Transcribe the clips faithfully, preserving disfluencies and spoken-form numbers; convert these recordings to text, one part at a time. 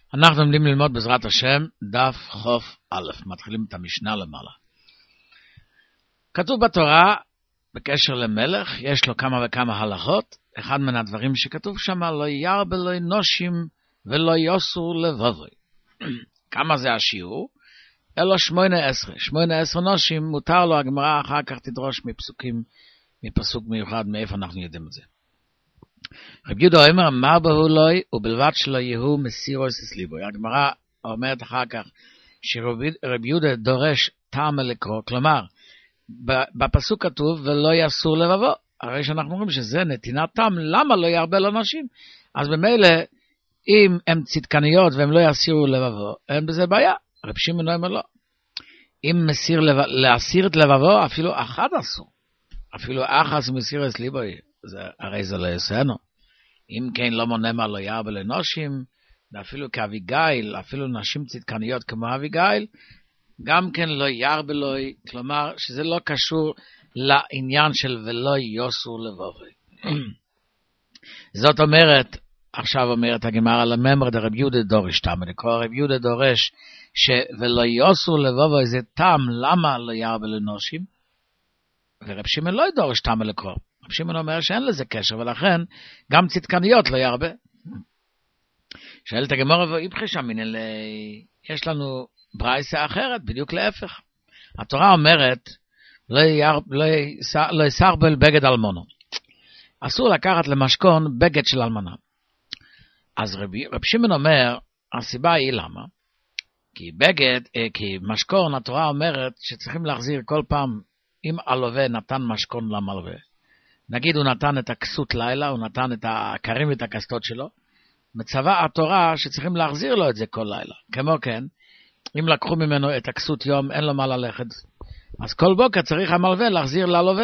אנחנו עומדים ללמוד בעזרת השם דף חוף א', מתחילים את המשנה למעלה. כתוב בתורה בקשר למלך, יש לו כמה וכמה הלכות. אחד מן הדברים שכתוב שם, לא ירבה לו נושים ולא יוסור לבבוי. כמה זה השיעור? אלו שמונה עשרה. שמונה עשרה נושים, מותר לו, הגמרא אחר כך תדרוש מפסוקים, מפסוק מיוחד, מאיפה אנחנו יודעים את זה. רבי יהודה אומר, מה בהו לוי, ובלבד שלא יהיו מסירוס אסליבוי. הגמרא אומרת אחר כך, שרבי יהודה דורש טעם לקרוא, כלומר, בפסוק כתוב, ולא יסור לבבו. הרי שאנחנו אומרים שזה נתינת טעם, למה לא ירבה לאנשים? אז במילא, אם הן צדקניות והם לא יסירו לבבו, אין בזה בעיה. רבי שמעון אומר לא. אם מסיר לב... להסיר את לבבו, אפילו אחד אסור. אפילו אחס מסיר את ליבוי, זה, הרי זה לא יעשנו. אם כן לא מונה מה לא ירבה לנושים, ואפילו כאביגיל, אפילו נשים צדקניות כמו אביגיל, גם כן לא ירבה לו, כלומר שזה לא קשור לעניין של ולא יוסור לבבוי. זאת אומרת, עכשיו אומרת הגמרא לממר דרבי יהודה דורש טעם לקרוא, רבי יהודה דורש שוולא יוסור לבבוי זה טעם, למה לא ירבה לנושים? ורב שמעון לא ידורש טעם לקרוא. רב שמעון אומר שאין לזה קשר, ולכן גם צדקניות לא ירבה. שואלת הגמרא ואיבחי שם, יש לנו ברייסה אחרת, בדיוק להפך. התורה אומרת, לא, יר, לא, לא יסרבל בגד אלמונו. אסור לקחת למשכון בגד של אלמנה. אז רב, רב שמעון אומר, הסיבה היא למה? כי בגד, כי משכון, התורה אומרת שצריכים להחזיר כל פעם, אם הלווה נתן משכון למלווה. נגיד הוא נתן את הכסות לילה, הוא נתן את הקרים ואת הכסתות שלו, מצווה התורה שצריכים להחזיר לו את זה כל לילה. כמו כן, אם לקחו ממנו את הכסות יום, אין לו מה ללכת. אז כל בוקר צריך המלווה להחזיר ללווה.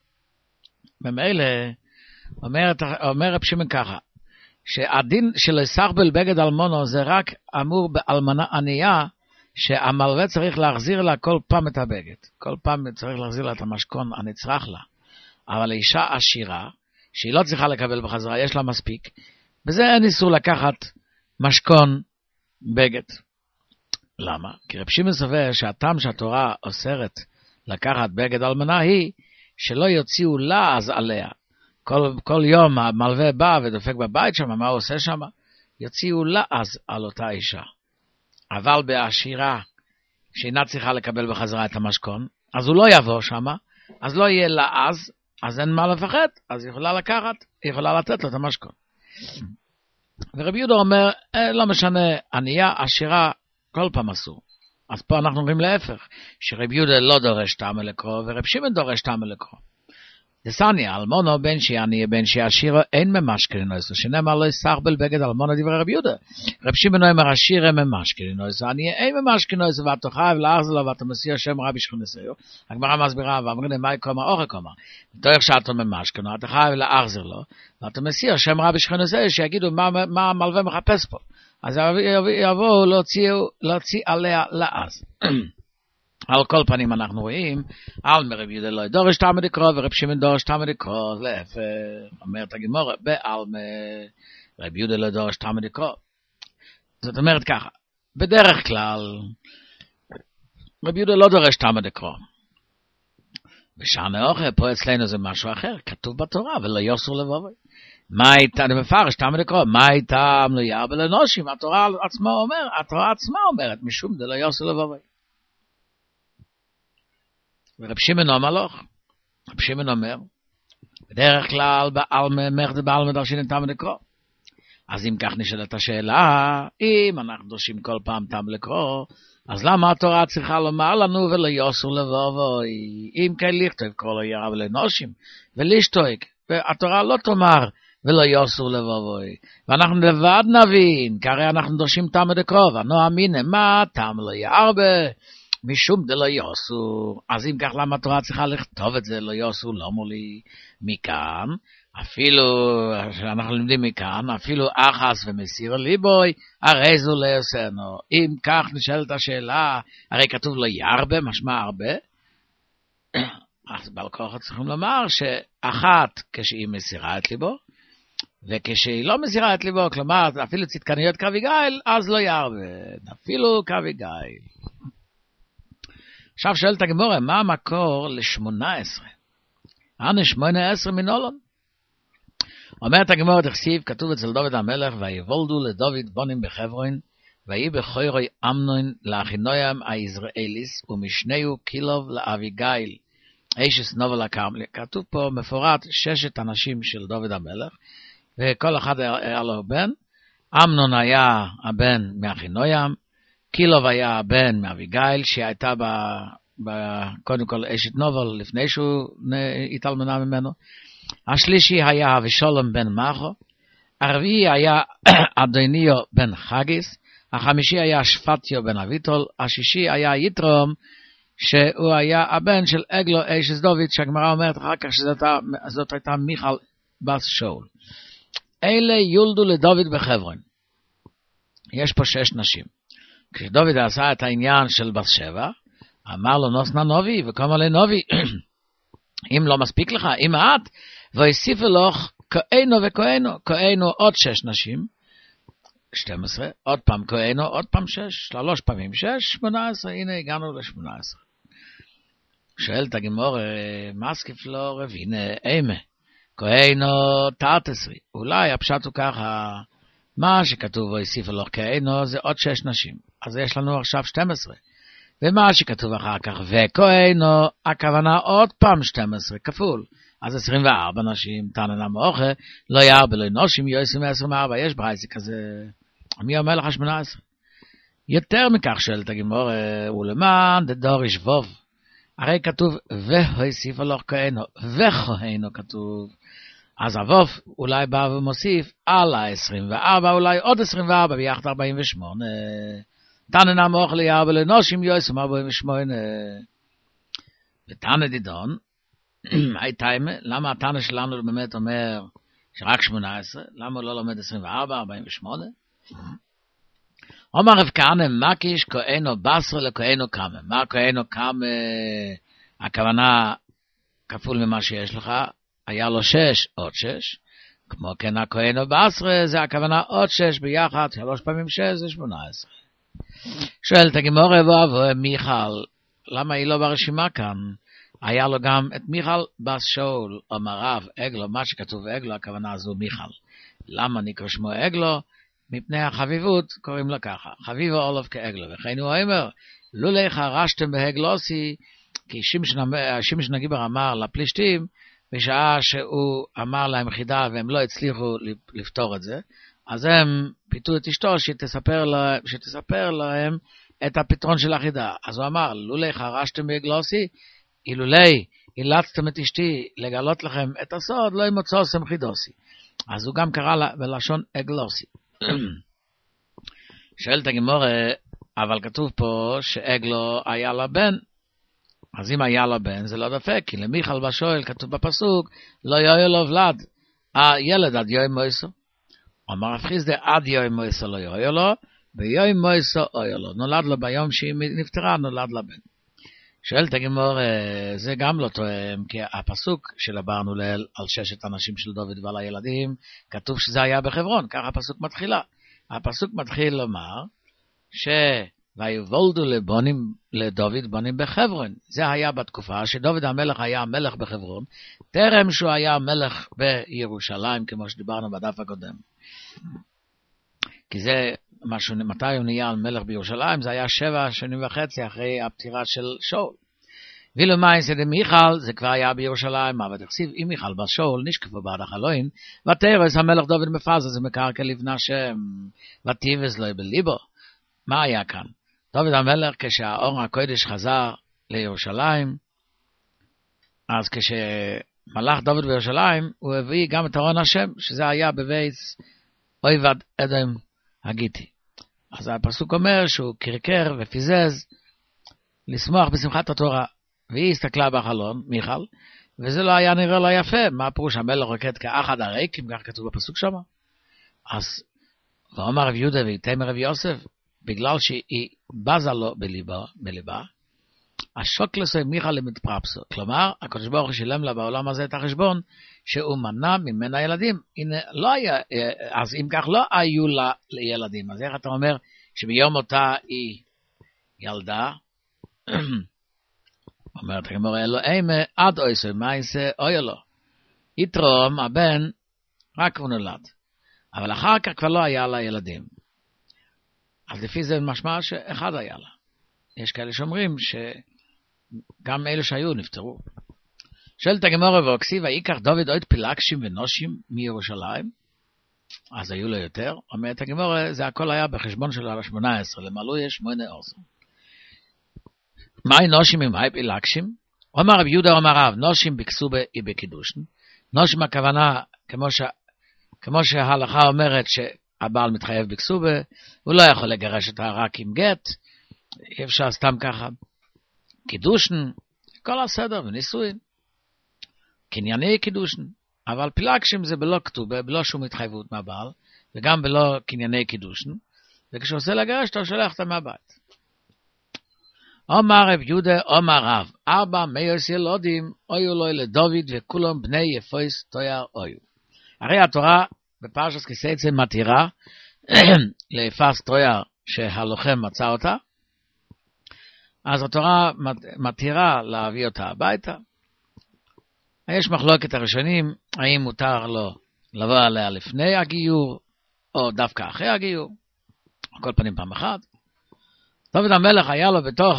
במילא, אומר, אומר רב שמעון ככה, שהדין של יסרבל בגד אלמונו זה רק אמור באלמנה ענייה, שהמלווה צריך להחזיר לה כל פעם את הבגד. כל פעם צריך להחזיר לה את המשכון הנצרך לה. אבל לאישה עשירה, שהיא לא צריכה לקבל בחזרה, יש לה מספיק, וזה אין איסור לקחת משכון בגד. למה? כי רב שמעון סובר שהטעם שהתורה אוסרת לקחת בגד אלמנה היא שלא יוציאו לעז עליה. כל, כל יום המלווה בא ודופק בבית שם, מה הוא עושה שם? יוציאו לעז על אותה אישה. אבל בעשירה שאינה צריכה לקבל בחזרה את המשכון, אז הוא לא יבוא שם, אז לא יהיה לעז, אז אין מה לפחד, אז היא יכולה לקחת, היא יכולה לתת לו את המשכון. ורבי יהודה אומר, לא משנה, ענייה, עשירה, כל פעם אסור. אז פה אנחנו אומרים להפך, שרבי יהודה לא דורש טעם לקרוא, ורב שמעון דורש טעם לקרוא. דסניה, אלמונו בן שעני בן שעשירו אין ממשכנינויסו, שנאמר לא יסרבל בגד אלמונו דברי רבי יהודה. רב שמעון אומר עשירה ממשכנינויסו, אני אין ממשכנינויסו, ואתה חייב להחזיר לו, ואתה מסיע שם רבי שכנסיו. הגמרא מסבירה, ואמרים מה יקומה אורך קומה. תוך שאתה ממשכנו, אתה חייב להחזיר לו, ואתה מסיע שם רבי שכנסיו, שיגידו מה, מה המלווה מחפש פה. אז יבואו להוציא, להוציא עליה לעז. על כל פנים אנחנו רואים, על מרבי יהודה לא דורש טעם לקרוא, ורב שמעון דורש טעם לקרוא, להפך, אומרת הגמרא, בעל רבי יהודה לא דורש טעם לקרוא. זאת אומרת ככה, בדרך כלל, רבי יהודה לא דורש טעם לקרוא. בשענה אוכל, פה אצלנו זה משהו אחר, כתוב בתורה, ולא יוסור לבבוי. מה הייתה, אני מפרש טעם לקרוא, מה הייתה לא ירבה לנושים, התורה עצמה אומר, התורה עצמה אומרת, משום דלא יוסור לבבוי. ורב שמעון אומר לך, רב שמעון אומר, בדרך כלל בעלמא מרדה בעלמא דרשין טעם לקרוא. אז אם כך נשאלת השאלה, אם אנחנו דורשים כל פעם טעם לקרוא, אז למה התורה צריכה לומר לנו ולא יוסור לבבוי? אם כן לכתוב כל הירב לנושים ולשתוק, והתורה לא תאמר ולא יוסור לבבוי. ואנחנו לבד נבין, כי הרי אנחנו דורשים טעם לקרוא, ואנו אמינה, מה טעם לא ירבה? משום דלא יוסור. אז אם כך למה התורה צריכה לכתוב את זה לא יוסור, לא מולי מכאן, אפילו שאנחנו לומדים מכאן, אפילו אחס ומסיר ליבוי, הרי זו לא יעשנו. אם כך נשאלת השאלה, הרי כתוב לא ירבה, משמע הרבה, אז בעל כוח צריכים לומר שאחת כשהיא מסירה את ליבו, וכשהיא לא מסירה את ליבו, כלומר, אפילו צדקניות כאביגיל, אז לא יערבד, אפילו כאביגיל. עכשיו שואלת הגמרא, מה המקור ל-שמונה עשרה? אנה שמונה עשרה מנולון? אומרת הגמרא דכסיב, כתוב אצל דוד המלך, ויוולדו לדוד בונים בחברון, ויהי בכורי אמנון לאחינוים היזרעאליס, ומשנהו קילוב לאביגיל, אישס נובל הכרמלי. כתוב פה מפורט ששת אנשים של דוד המלך, וכל אחד היה לו בן. אמנון היה הבן מאחינוים, קילוב היה הבן מאביגיל, שהייתה ב, ב, קודם כל אשת נובל, לפני שהוא התאלמנה ממנו. השלישי היה אבישלום בן מחו, הרביעי היה אדוניו בן חגיס, החמישי היה שפטיו בן אביטול, השישי היה יתרום, שהוא היה הבן של אגלו אשת דוד, שהגמרא אומרת אחר כך שזאת הייתה מיכל בת שאול. אלה יולדו לדוד בחברון. יש פה שש נשים. כשדוד עשה את העניין של בת שבע, אמר לו נוסנה נובי, וקומה לנובי, אם לא מספיק לך, אם את, והוסיפו לך כהנו וכהנו, כהנו עוד שש נשים, שתים עשרה, עוד פעם כהנו, עוד פעם שש, שלוש פעמים שש, שמונה עשרה, הנה הגענו לשמונה עשרה. שואלת הגמרא, מסקיף לו רב, הנה אימה, כהנו תת עשרה, אולי הפשט הוא ככה, מה שכתוב והוסיפו לך כהנו זה עוד שש נשים, אז יש לנו עכשיו שתים עשרה. ומה שכתוב אחר כך, וכהנו, הכוונה עוד פעם שתים עשרה, כפול. אז עשרים וארבע נשים, תננה מאוכה, לא ירבה, לא נושים, יועסים עשרים וארבע, יש ברייסי כזה, מי אומר לך שמונה עשרה? יותר מכך שואלת הגמרא, ולמען דדור ישבוב, הרי כתוב, והוסיפו לך כהנו, וכהנו כתוב, אז אבוב אולי בא ומוסיף, על ה-עשרים וארבע, אולי עוד עשרים וארבע, ביחד ארבעים ושמונה, תננה מאוכל ירבה לנושים יועסים ארבעים ושמונה. ותנא דידון, הייתה, למה התנא שלנו באמת אומר שרק שמונה עשרה? למה הוא לא לומד עשרים וארבע, ארבעים ושמונה? אומר רב כהנא, מקיש כהנו בסר לכהנו קמא. מה כהנו קמא? הכוונה כפול ממה שיש לך, היה לו שש, עוד שש. כמו כן הכהנו בסר, זה הכוונה עוד שש ביחד, שלוש פעמים שש זה שמונה עשרה. שואלת הגמרא, ואבו מיכל, למה היא לא ברשימה כאן? היה לו גם את מיכל בס שאול, אומר רב, אגלו, מה שכתוב אגלו, הכוונה הזו מיכל. למה נקרא שמו אגלו? מפני החביבות קוראים לו ככה, חביבו אולף כאגלו, וכן הוא אומר, לולי חרשתם בהגלוסי, כי שמשון הגיבר אמר לפלישתים, בשעה שהוא אמר להם חידה והם לא הצליחו לפתור את זה, אז הם פיתו את אשתו שתספר להם, שתספר להם את הפתרון של החידה. אז הוא אמר, לולי חרשתם בהגלוסי, אילולי אילצתם את אשתי לגלות לכם את הסוד, לא ימוצאו סם חידוסי. אז הוא גם קרא לה בלשון אגלוסי. שואלת הגמרא, אבל כתוב פה שאגלו היה לה בן, אז אם היה לה בן זה לא דפק, כי למיכל בשואל כתוב בפסוק, לא יהיה לו ולד, הילד עד יום מויסו. אמר רב חיסדא, עד יום מויסו לא יהיה לו, ביום מויסו יהיה לו. נולד לו ביום שהיא נפטרה, נולד לה בן. שואלת הגמרא, זה גם לא תואם, כי הפסוק שלברנו לעיל על ששת אנשים של דוד ועל הילדים, כתוב שזה היה בחברון, ככה הפסוק מתחילה. הפסוק מתחיל לומר, שויוולדו לבונים, לדוד בונים בחברון. זה היה בתקופה שדוד המלך היה מלך בחברון, טרם שהוא היה מלך בירושלים, כמו שדיברנו בדף הקודם. כי זה, משהו, מתי הוא נהיה מלך בירושלים, זה היה שבע שנים וחצי אחרי הפטירה של שאול. ואילו מייסא דמיכל, זה כבר היה בירושלים, אבל תכסיב, אם מיכל בת שאול נשקפו בעד החלוין, ותרס המלך דוד מפזה, זה מקרקע לבנה שם, ותיבס לו בליבו. מה היה כאן? דוד המלך, כשהאור הקודש חזר לירושלים, אז כשמלך דוד בירושלים, הוא הביא גם את ארון השם, שזה היה בבית אויבד אדום הגיתי. אז הפסוק אומר שהוא קרקר ופיזז לשמוח בשמחת התורה, והיא הסתכלה בחלון, מיכל, וזה לא היה נראה לה יפה. מה פירוש המלך רוקד כאחד הריקים, כך כתוב בפסוק שם? אז ואומר רב יהודה ויתמר רב יוסף, בגלל שהיא בזה לו בליבה, בליבה, השוקלסוי מיכה למתפרפסו. כלומר, הקדוש ברוך הוא שילם לה בעולם הזה את החשבון, שהוא מנע ממנה ילדים. הנה, לא היה, אז אם כך לא היו לה לילדים. אז איך אתה אומר שביום אותה היא ילדה, אומרת הגמרא, אלוהים עד אויסוי, מה יעשה אוי לו? יתרום, הבן, רק הוא נולד. אבל אחר כך כבר לא היה לה ילדים. אז לפי זה משמע שאחד היה לה. יש כאלה שאומרים שגם אלה שהיו נפטרו. שואלת הגמרא והכסיב, ויקח דוד עוד פילגשים ונושים מירושלים? אז היו לו יותר. אומרת הגמרא, זה הכל היה בחשבון של ה-שמונה עשרה, למעלו יש שמונה עשרה. מהי נושים ומהי פילגשים? אומר רב יהודה אומר רב, נושים בקסובה היא בקידושן. נושים הכוונה, כמו, ש... כמו שההלכה אומרת שהבעל מתחייב בקסובה, הוא לא יכול לגרש אותה רק עם גט, אי אפשר סתם ככה. קידושן, כל הסדר ונישואין. קנייני קידושן. אבל פילגשים זה בלא כתובה, בלא שום התחייבות מהבעל, וגם בלא קנייני קידושן, וכשהוא עושה לגרש, אתה שולח אותה מהבית. אומר רב יהודה, אומר רב, ארבע מייס ילודים, אויו לו לדוד וכולם בני יפויס תויר אויו. הרי התורה בפרשת כי-תצא מתירה ליפס תויר שהלוחם מצא אותה, אז התורה מתירה להביא אותה הביתה. יש מחלוקת הראשונים, האם מותר לו לבוא עליה לפני הגיור, או דווקא אחרי הגיור, על כל פנים פעם אחת. דוד המלך היה לו בתוך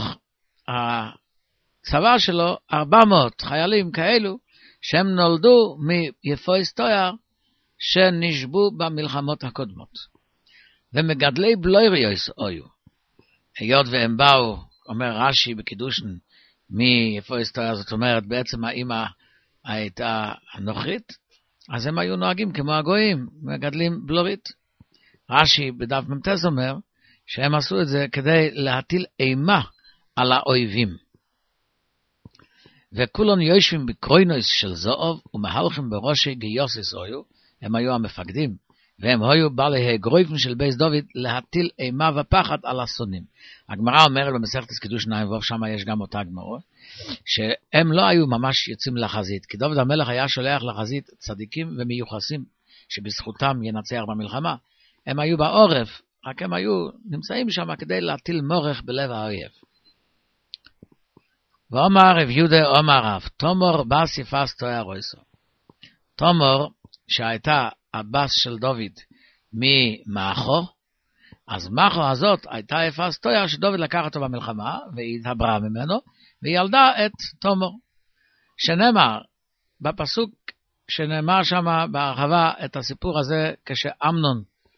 הצבא שלו ארבע מאות חיילים כאלו, שהם נולדו מיפויס תויר, שנשבו במלחמות הקודמות. ומגדלי בלויריוס היו. היות והם באו, אומר רש"י בקידושן, מיפויס תויר, זאת אומרת בעצם האמא הייתה הנוכרית, אז הם היו נוהגים כמו הגויים, מגדלים בלורית. רש"י בדף ממתס אומר, שהם עשו את זה כדי להטיל אימה על האויבים. וכולון יושבים בקרוינוס של זאוב, ומהלכים בראשי גיוסס היו, הם היו המפקדים, והם היו בעלי הגרויפים של בייס דוד להטיל אימה ופחד על השונאים. הגמרא אומרת במסכת קידושין עין ו', שם יש גם אותה גמרא, שהם לא היו ממש יוצאים לחזית, כי דוד המלך היה שולח לחזית צדיקים ומיוחסים, שבזכותם ינצח במלחמה. הם היו בעורף, רק הם היו נמצאים שם כדי להטיל מורך בלב האויב. ואומר רב יהודה אומר רב, תומר בס יפס תויר רויסו. תומר, שהייתה הבס של דוד ממאחו, אז מאחו הזאת הייתה יפס תויר שדוד לקח אותו במלחמה, והיא התהברה ממנו, והיא ילדה את תומר. שנאמר, בפסוק שנאמר שם בהרחבה את הסיפור הזה, כשאמנון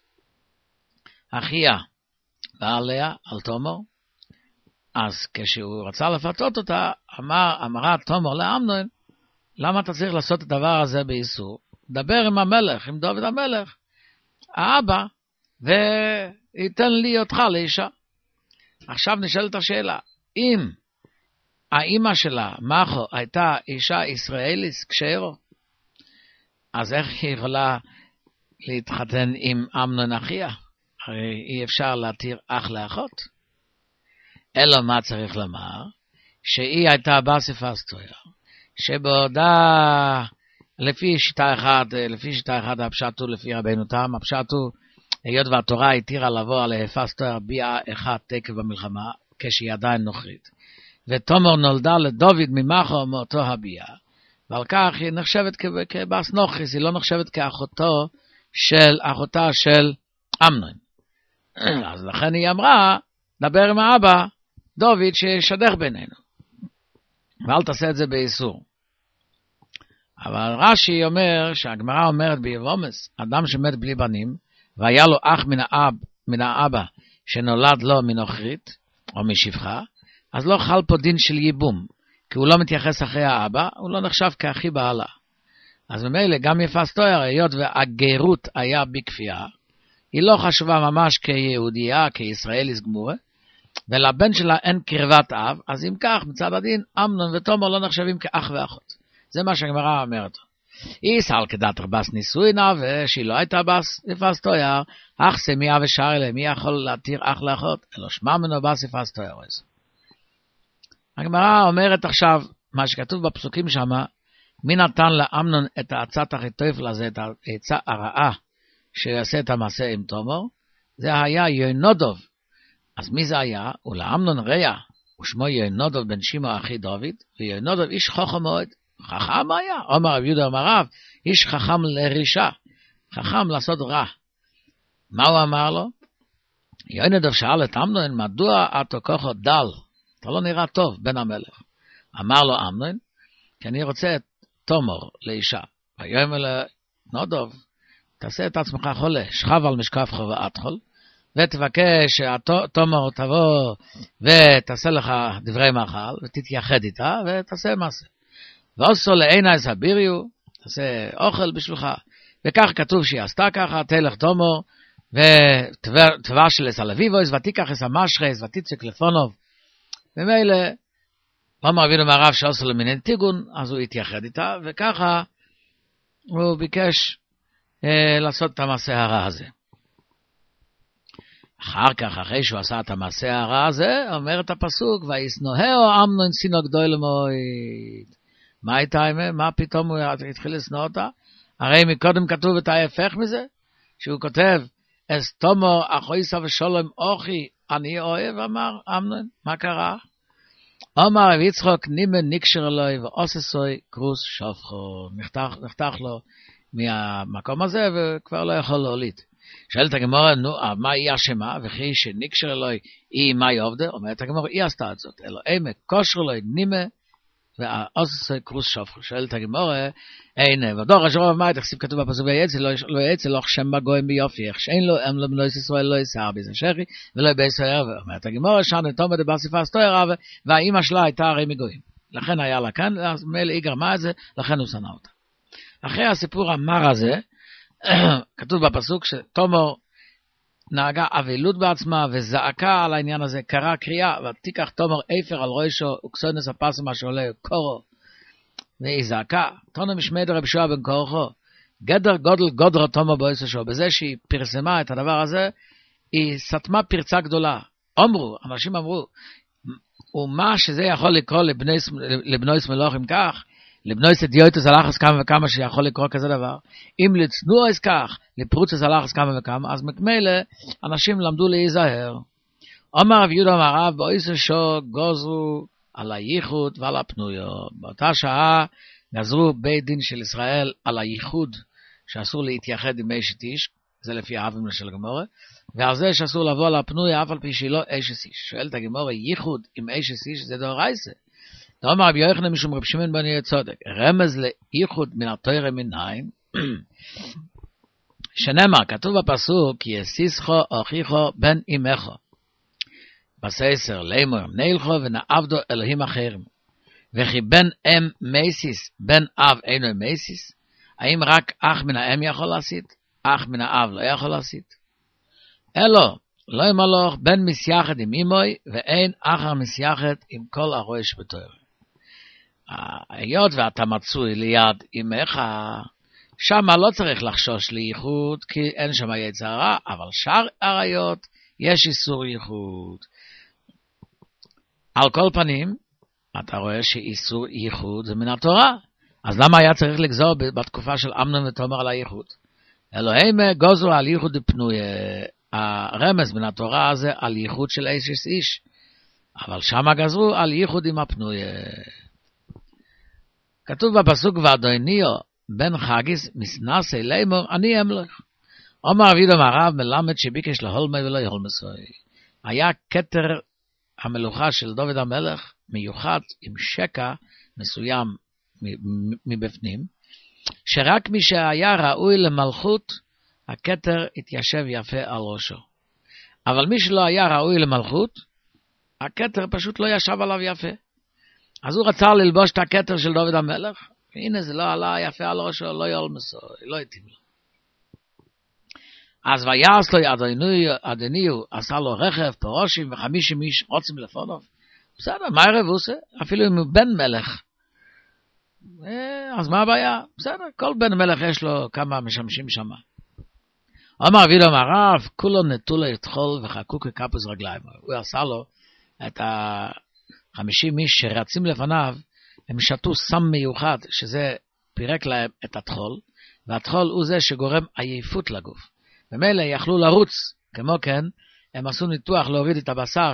אחיה בא עליה, על תומר, אז כשהוא רצה לפתות אותה, אמר, אמרה תומר לאמנון, למה אתה צריך לעשות את הדבר הזה באיסור? דבר עם המלך, עם דוד המלך, האבא, וייתן לי אותך לאישה. עכשיו נשאלת השאלה, אם האמא שלה, מאחו, הייתה אישה ישראלית כשרו, אז איך היא יכולה להתחתן עם אמנון אחיה? הרי אי אפשר להתיר אח לאחות. אלא מה צריך לומר? שהיא הייתה בסיפס תויר, שבעודה, לפי שיטה אחת, לפי שיטה אחת הפשט הוא לפי רבינו תם, הפשט הוא, היות והתורה התירה לבוא על היפס תויר ביאה אחד תקף במלחמה, כשהיא עדיין נוכרית. ותומר נולדה לדוד ממאחו מאותו הביאה, ועל כך היא נחשבת כבס נוכריס, היא לא נחשבת כאחותו של, אחותה של אמנון. אז לכן היא אמרה, דבר עם האבא, דוד, שישדך בינינו. ואל תעשה את זה באיסור. אבל רש"י אומר, שהגמרא אומרת ביבומס, אדם שמת בלי בנים, והיה לו אח מן האב, מן האבא, שנולד לו מנוכרית, או משפחה, אז לא חל פה דין של ייבום, כי הוא לא מתייחס אחרי האבא, הוא לא נחשב כאחי בעלה. אז ממילא גם יפס תויר, היות והגרות היה בכפייה, היא לא חשובה ממש כיהודייה, כישראלית גמורה, ולבן שלה אין קרבת אב, אז אם כך, מצד הדין, אמנון ותומר לא נחשבים כאח ואחות. זה מה שהגמרא אומרת. היא סל כדת רבס נישואינה, ושהיא לא הייתה בס יפס תויר, אח סמיה ושר אלה, מי יכול להתיר אח לאחות? אלא שמע מנו בס יפס תויר. הגמרא אומרת עכשיו, מה שכתוב בפסוקים שם, מי נתן לאמנון את העצת אחיתופל הזה, את העצה הרעה, שיעשה את המעשה עם תומר, זה היה יהונדב. אז מי זה היה? ולאמנון רע, ושמו יהונדב בן שימוע אחי דוד, ויהונדב איש חכם מאוד, חכם היה, אומר רב יהודה אמר רב, איש חכם לרישה, חכם לעשות רע. מה הוא אמר לו? יהונדב שאל את אמנון, מדוע אתה ככה דל? אתה לא נראה טוב בן המלך. אמר לו אמנון, כי אני רוצה את תומר לאישה. ויאמר לו, נודב, תעשה את עצמך חולה, שכב על משכבך ואתחול, ותבקש שהתומר תבוא ותעשה לך דברי מאכל, ותתייחד איתה ותעשה מעשה. ועשו לעיני סביריו, תעשה אוכל בשבילך. וכך כתוב שהיא עשתה ככה, תלך תומר, ותבש לסלביבויס, ותיקח את המשחס, ותצק לפונוב. ומילא, אמר רבינו מהרב שעשו למינן טיגון, אז הוא התייחד איתה, וככה הוא ביקש אה, לעשות את המעשה הרע הזה. אחר כך, אחרי שהוא עשה את המעשה הרע הזה, אומר את הפסוק, וישנאהו אמנון שנוא גדול מאוד. מה הייתה האמת? מה פתאום הוא התחיל לשנוא אותה? הרי מקודם כתוב את ההפך מזה, שהוא כותב, אז תומר אחויסה ושלום אוכי, אני אוהב, אמר אמנון, מה קרה? אמר רב יצחק נימן נקשר אלוהי ואוססוי קרוס שופכו, נחתך, נחתך לו מהמקום הזה וכבר לא יכול להוליד. שואלת הגמרא, נו, מה היא אשמה? וכי שנקשר אלוהי היא מה יעבדה? אומרת הגמרא, היא עשתה את זאת. אלוהי מקושר אלוהי נימה ואוססוי קרוס שופכו. שואלת הגמרא, אין, ודור השרוב מה תכסיב כתוב בפסוק, ויצא לא יצא לו שם בגויים ביופי, איך שאין לו אם לבנוס ישראל לא יסער ביזה שכי ולא בישראל רבה. אומרת הגמרא, שנה תומד באסיפה סטוי רבה, והאימא שלה הייתה הרי מגויים. לכן היה לה כאן, אז מילא היא גרמה את זה, לכן הוא שנא אותה. אחרי הסיפור המר הזה, כתוב בפסוק שתומר נהגה אבילות בעצמה וזעקה על העניין הזה, קרא קריאה, ותיקח תומר אפר על ראשו וכסונס הפסו מה שעולה קורו, והיא זעקה, תונו משמד רב שועה בן קורחו, גדר גודל גודר תומר באיסשו, בזה שהיא פרסמה את הדבר הזה, היא סתמה פרצה גדולה. אמרו, אנשים אמרו, ומה שזה יכול לקרוא לבנויס מלוכים כך, לבנויס אדיוטוס הלחס כמה וכמה שיכול לקרוא כזה דבר, אם לצנועס כך, לפרוצס הלחס כמה וכמה, אז מכמילא אנשים למדו להיזהר. אמר רב יהודה אמר רב, באיסשו גוזרו על הייחוד ועל הפנויו. באותה שעה גזרו בית דין של ישראל על הייחוד, שאסור להתייחד עם אשת איש, זה לפי האבים של הגמורה, ועל זה שאסור לבוא לפנויה, אף על פי שהיא לא אשת איש. שואלת הגמורה, ייחוד עם אשת איש זה דאורייתא. דאמר רבי יוחנן משום רבי שמעון בן יהודה צודק, רמז לייחוד מן התורה מנין, שנאמר, כתוב בפסוק, יסיסחו אחיכו בן אמך. בסייסר לאמור נילכו ונעבדו אלוהים אחרים. וכי בן אם מייסיס, בן אב אינו מייסיס, האם רק אח מן האם יכול לעשית? אח מן האב לא יכול לעשית? אלו, לא ימלוך בן מסייחת עם אמוי, ואין אחר מסייחת עם כל הראש בתורה. היות ואתה מצוי ליד אמך, שמה לא צריך לחשוש לייחוד, כי אין שם יצר רע, אבל שאר עריות יש איסור ייחוד. על כל פנים, אתה רואה שאיסור ייחוד זה מן התורה. אז למה היה צריך לגזור בתקופה של אמנון ותומר על הייחוד? אלוהים גוזרו על ייחוד פנוי, הרמז מן התורה הזה על ייחוד של איש איש. אבל שמה גזרו על ייחוד עם הפנוי. כתוב בפסוק, ואדוניו בן חגיס מסנסי לאמור, אני אמלך. אומר רבי יהודה מהרב מלמד שביקש להולמי ולא יהולמסוי. היה כתר המלוכה של דוד המלך מיוחד עם שקע מסוים מבפנים, שרק מי שהיה ראוי למלכות, הכתר התיישב יפה על ראשו. אבל מי שלא היה ראוי למלכות, הכתר פשוט לא ישב עליו יפה. אז הוא רצה ללבוש את הכתר של דוד המלך, והנה זה לא עלה יפה על ראשו, לא יהולמסוי, לא התאים לו. אז ויעש לו אדוניו, עשה לו רכב, פרושים וחמישים איש רוצים לפונו. בסדר, מה ערב הוא עושה? אפילו אם הוא בן מלך. אז מה הבעיה? בסדר, כל בן מלך יש לו כמה משמשים שם. אמר רבי יהודה מהרב, כולו נטו לו יטחול וחקו ככפות רגליים. הוא עשה לו את חמישים איש שרצים לפניו, הם שתו סם מיוחד, שזה פירק להם את התחול, והתחול הוא זה שגורם עייפות לגוף. במילא יכלו לרוץ, כמו כן, הם עשו ניתוח להוריד את הבשר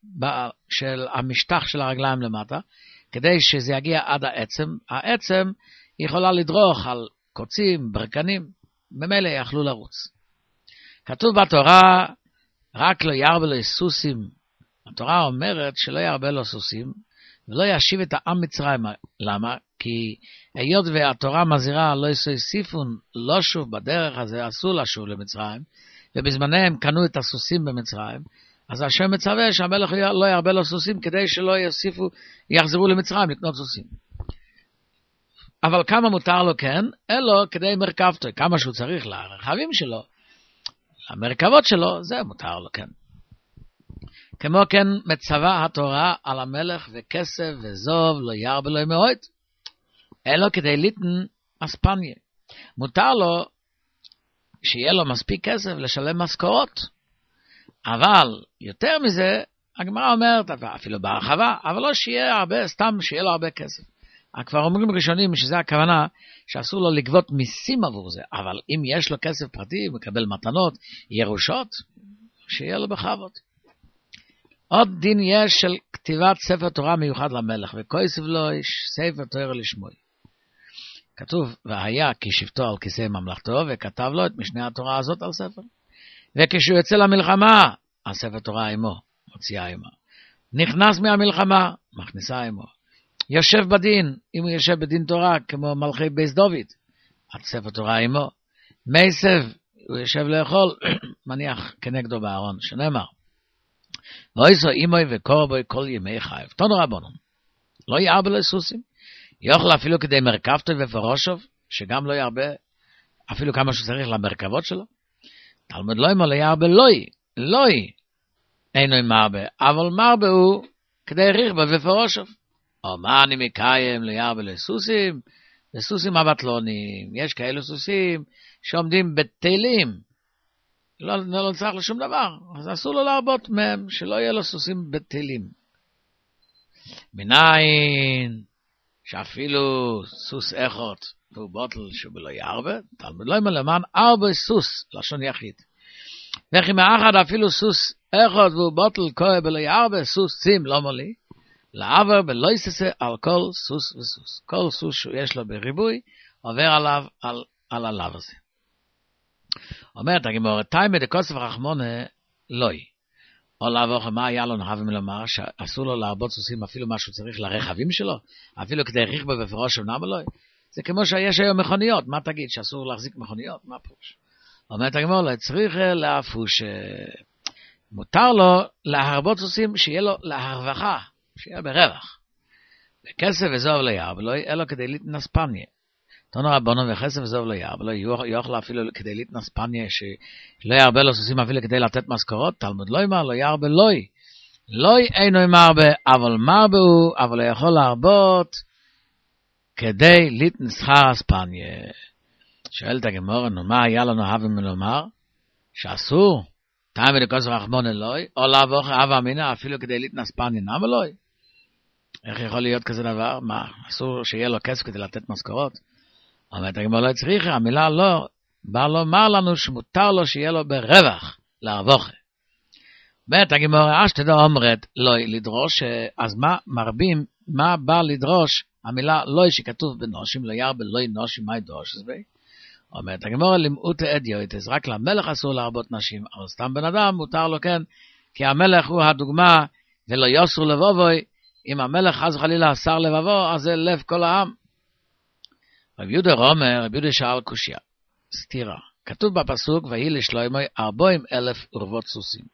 של המשטח של הרגליים למטה, כדי שזה יגיע עד העצם. העצם יכולה לדרוך על קוצים, ברקנים, במילא יכלו לרוץ. כתוב בתורה, רק לא ירבה לו סוסים. התורה אומרת שלא ירבה לו סוסים, ולא ישיב את העם מצרים. למה? כי היות והתורה מזהירה לא יוסיפון לא שוב בדרך הזה, אסור לשוב למצרים, ובזמניהם קנו את הסוסים במצרים, אז השם מצווה שהמלך לא ירבה לו סוסים, כדי שלא יוסיפו, יחזרו למצרים לקנות סוסים. אבל כמה מותר לו כן? אלו כדי מרכבתו, כמה שהוא צריך לרכבים שלו, למרכבות שלו, זה מותר לו כן. כמו כן מצווה התורה על המלך וכסף וזוב לא ירבה לו מאוד, אלו כדי ליתן אספניה. מותר לו שיהיה לו מספיק כסף לשלם משכורות, אבל יותר מזה, הגמרא אומרת, אפילו בהרחבה, אבל לא שיהיה הרבה, סתם שיהיה לו הרבה כסף. כבר אומרים ראשונים שזה הכוונה, שאסור לו לגבות מיסים עבור זה, אבל אם יש לו כסף פרטי, מקבל מתנות, ירושות, שיהיה לו בכבוד. עוד דין יש של כתיבת ספר תורה מיוחד למלך, וכויסף לו ספר תורה לשמוי. כתוב, והיה כי שבטו על כיסא ממלכתו, וכתב לו את משנה התורה הזאת על ספר. וכשהוא יוצא למלחמה, הספר תורה עמו, מוציאה עמו. נכנס מהמלחמה, מכניסה עמו. יושב בדין, אם הוא יושב בדין תורה, כמו מלכי בית דוד, הספר תורה עמו. מייסב, הוא יושב לאכול, מניח כנגדו בארון, שנאמר. ואיסו אימוי וקורבוי כל ימי חייב. תנו רבונון, לא ירבה לו סוסים, יאכל אפילו כדי מרכבתו ופרושוב, שגם לא ירבה, אפילו כמה שצריך למרכבות שלו. תלמוד לא ימו לא ירבה לוי, לוי, אינו מרבה, אבל מרבה הוא כדי רכבה ופרושוב. או מה אני מקיים לא ירבה לסוסים, לסוסים הבטלונים, יש כאלו סוסים שעומדים בתלים, לא, לא, לא צריך לשום דבר, אז אסור לו להרבות מהם, שלא יהיה לו סוסים בתלים. מניין, שאפילו סוס איכות, והוא בוטל שהוא לא ירבה, תלמוד לא ימה למען ארבע סוס, לשון יחיד. וכי מאחד אפילו סוס איכות, והוא בוטל כהה בלא ירבה, סוס צים לא מולי, לעבר בלא יססה על כל סוס וסוס. כל סוס שיש לו בריבוי, עובר עליו, על, על עליו הזה. אומרת הגמרא, תימא דקוסף רחמונה לוי. או לעבור, מה היה לו נחבים לומר, שאסור לו להרבות סוסים אפילו מה שהוא צריך לרכבים שלו, אפילו כדי רכבו בפרוש אמנם אלוהי. זה כמו שיש היום מכוניות, מה תגיד, שאסור להחזיק מכוניות? מה פרוש? אומרת הגמרא, צריך להפוש, מותר לו להרבות סוסים שיהיה לו להרווחה, שיהיה ברווח. וכסף וזוב לא ירבה לו, אלו כדי להתנס פניה. תנו רבנו וכסף וזוב לא ירבה לו, יאכל אפילו כדי להתנס פניה, שלא ירבה לו סוסים אפילו כדי לתת משכורות, תלמוד לא יאמר, לא ירבה לוי. לוי אינו מרבה, אבל מרבה הוא, אבל הוא יכול להרבות כדי להתנס חרס פניה. שואלת הגמרא, נו מה היה לנו הווה מלומר? שאסור, תימא דקוסף רחמונה אלוהי, או לעבור הווה אמינא אפילו כדי להתנס פניה נם אלוהי. איך יכול להיות כזה דבר? מה, אסור שיהיה לו כסף כדי לתת משכורות? אומרת הגמרא לא צריך, המילה לא, בא לומר לנו שמותר לו שיהיה לו ברווח, להרווחה. אומרת הגמרא, אשתדע אומרת, לא לדרוש, אז מה מרבים, מה בא לדרוש, המילה לא שכתוב בנושים, לא ירבה, לא נושים, מה ידרוש זה בי? אומרת הגמרא, למעוט אדיוט, אז רק למלך אסור להרבות נשים, אבל סתם בן אדם מותר לו כן, כי המלך הוא הדוגמה, ולא יוסרו לבובוי, אם המלך חס וחלילה אסר לבבו, אז זה לב כל העם. רב יהודה אומר, רב יהודה שאל קושיה, סתירה, כתוב בפסוק, ויהי לשלמה ארבעים אלף אורוות סוסים.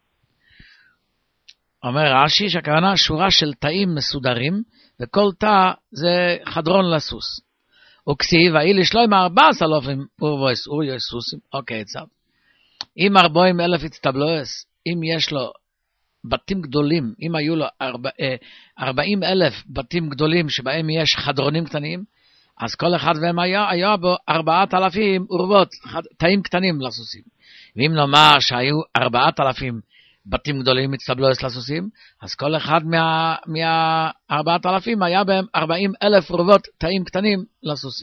אומר רש"י, שהכוונה שורה של תאים מסודרים, וכל תא זה חדרון לסוס. וכסיב, ויהי לשלמה ארבעה עשר אלף אורוות סוסים, אוקיי, צד. אם ארבעים אלף הצטבלוס, אם יש לו בתים גדולים, אם היו לו ארבעים אלף בתים גדולים שבהם יש חדרונים קטנים, אז כל אחד מהם היה, היה בו ארבעת אלפים אורוות, תאים קטנים לסוסים. ואם נאמר שהיו ארבעת אלפים בתים גדולים הצטבלו אצל הסוסים, אז כל אחד מה, מהארבעת אלפים היה בהם ארבעים אלף רובות תאים קטנים לסוסים.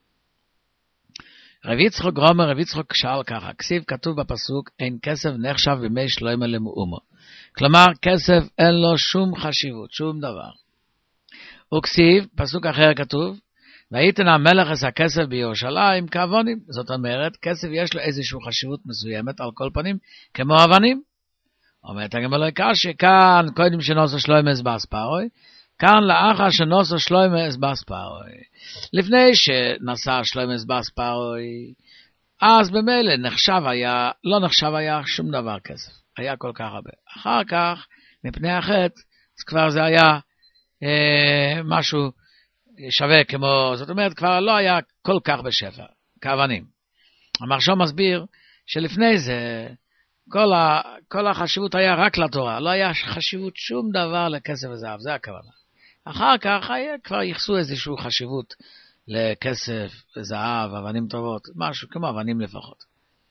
רב יצחק גרומר, רב יצחק שאל ככה, כסיב כתוב בפסוק, אין כסף נחשב בימי שלמה למאומו. כלומר, כסף אין לו שום חשיבות, שום דבר. וכסיב, פסוק אחר כתוב, והייתן המלך את הכסף בירושלים כאבונים. זאת אומרת, כסף יש לו איזושהי חשיבות מסוימת, על כל פנים, כמו אבנים. אומרת הגמרא קשיא, כאן קודם שנוסו שלמה אסבס פרוי, כאן לאחר שנוסו שלמה אסבס פרוי. לפני שנסע שלמה אסבס פרוי, אז במילא נחשב היה, לא נחשב היה שום דבר כסף. היה כל כך הרבה. אחר כך, מפני החטא, אז כבר זה היה אה, משהו שווה כמו, זאת אומרת, כבר לא היה כל כך בשפע, כאבנים. המרשם מסביר שלפני זה, כל, ה, כל החשיבות היה רק לתורה, לא היה חשיבות שום דבר לכסף וזהב, זה הכוונה. אחר כך היה, כבר יחסו איזושהי חשיבות לכסף וזהב, אבנים טובות, משהו כמו אבנים לפחות.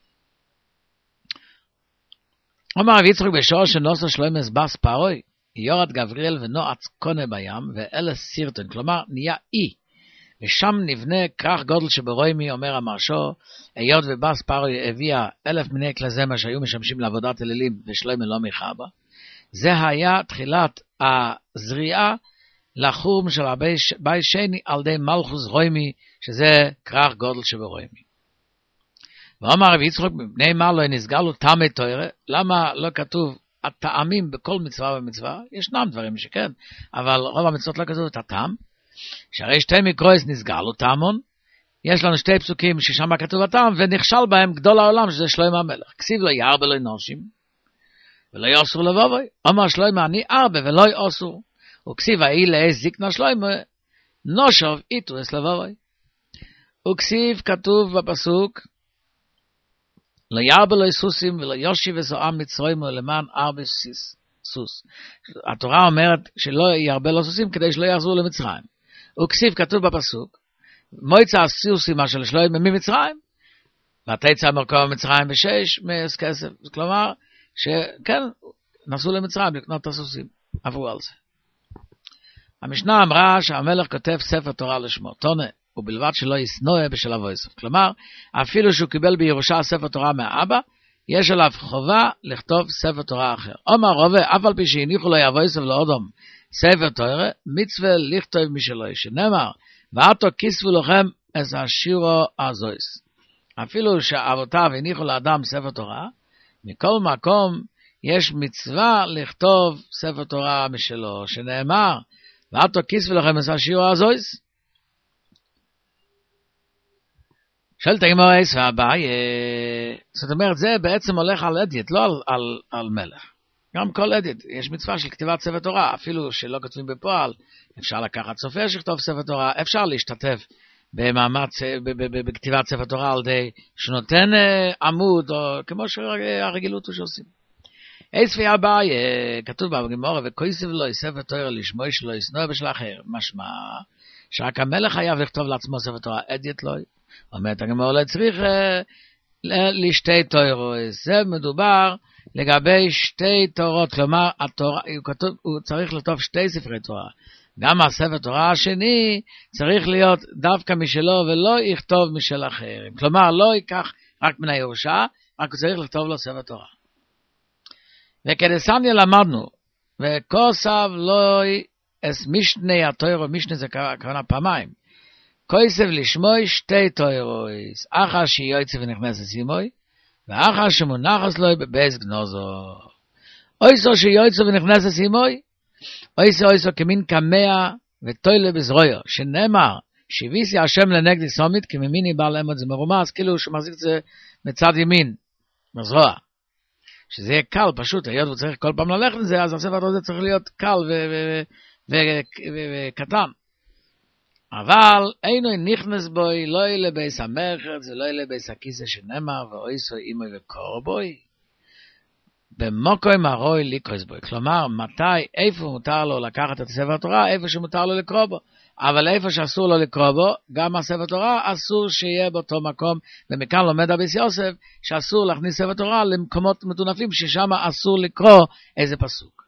אומר רב יצחק בשור שנוסו שלמה אסבס פרוי, יורד גבריאל ונועץ קונה בים, ואלה סירטון, כלומר נהיה אי, ושם נבנה כרך גודל שברוימי, אומר המרשו, היות ובס פרוי הביאה אלף מיני כלי זמר שהיו משמשים לעבודת אלילים, ושלמה לא מחבה, זה היה תחילת הזריעה לחורם של הבית שני על די מלכוס רוימי, שזה כרך גודל שברוימי. ואומר רב יצחק, בני מה לא נסגלו טעמי תורה, למה לא כתוב הטעמים בכל מצווה ומצווה? ישנם דברים שכן, אבל רוב המצוות לא כתוב את הטעם, שהרי שתי מקרויס נסגלו טעמון, יש לנו שתי פסוקים ששם כתוב הטעם, ונכשל בהם גדול העולם שזה שלמה המלך. כסיב לא ירבה לא נושים, ולא יאסור לבובוי. אומר שלמה אני ארבה ולא יאסור. וכסיב האי לאי זיקנה שלמה, נושוב איתו אס לבובוי. וכסיב כתוב בפסוק, לא ירבה לא סוסים ולא יושי וסועם מצרים ולמען ארבה סוס. התורה אומרת שלא ירבה לא סוסים כדי שלא יחזרו למצרים. וכסיב כתוב בפסוק, מויצא הסוסים אשר שלמה ממצרים, ותצא מרכוב מצרים בשש מס כסף. כלומר, שכן, נסעו למצרים לקנות את הסוסים, עברו על זה. המשנה אמרה שהמלך כותב ספר תורה לשמו, תונה, ובלבד שלא יסנוע בשל אבויסוף. כלומר, אפילו שהוא קיבל בירושה ספר תורה מהאבא, יש עליו חובה לכתוב ספר תורה אחר. אומר רובה, אף על פי שהניחו לו אבויסוף לאודום ספר תורה, מצווה לכתוב משלו, שנאמר, ואתו כיסבו לכם את השירו הזויס. אפילו שאבותיו הניחו לאדם ספר תורה, מכל מקום יש מצווה לכתוב ספר תורה משלו, שנאמר, ואתו כיסבו לכם את השירו הזויס. שואלת הגמרא אייס והבאי, זאת אומרת, זה בעצם הולך על אדיוט, לא על, על, על מלך. גם כל אדיוט, יש מצווה של כתיבת ספר תורה, אפילו שלא כותבים בפועל, אפשר לקחת סופר שכתוב ספר תורה, אפשר להשתתף במאמץ, בכתיבת ספר תורה על די שנותן עמוד, או כמו שהרגילות הוא שעושים. אייס והבאי, כתוב בגמרא, וכויסב לו ספר תורה לשמוע שלו, יסנוע בשל אחר, משמע, שרק המלך חייב לכתוב לעצמו ספר תורה, אדיוט לא. אומרת הגמרא לא צריך לשתי תורות, זה מדובר לגבי שתי תורות, כלומר התורה, הוא, כתוב, הוא צריך לכתוב שתי ספרי תורה, גם הספר תורה השני צריך להיות דווקא משלו ולא יכתוב משל אחרים, כלומר לא ייקח רק מן הירושה, רק הוא צריך לכתוב לו ספר תורה. וכדסניה למדנו, וכוסב לא אס משנה התורה, משנה זה כוונה פעמיים, כויסב לשמוי שתי תוירויס, אחר שיועצה ונכנסת סימוי, ואחר שמונחס לו בבייס גנוזו. אויסו שיועצה ונכנסת סימוי, אויסו אויסו כמין קמאה ותוילה בזרויו, שנאמר, שיביסי השם לנגדי סומית, כממיני בעל אמות זה מרומס, כאילו שהוא מחזיק את זה מצד ימין, בזרוע. שזה יהיה קל, פשוט, היות הוא צריך כל פעם ללכת לזה, אז הספר הזה צריך להיות קל וקטן. אבל אינו נכנס בוי, לא יהיה בייס המחר, זה לא יהיה בייס הכיסא שנאמר, ואויסו אימוי וקור בוי. במוקוי מרוי ליקרוס בוי. כלומר, מתי, איפה מותר לו לקחת את ספר התורה, איפה שמותר לו לקרוא בו. אבל איפה שאסור לו לקרוא בו, גם הספר תורה אסור שיהיה באותו מקום, ומכאן לומד רבי יוסף שאסור להכניס ספר תורה למקומות מטונפים ששם אסור לקרוא איזה פסוק.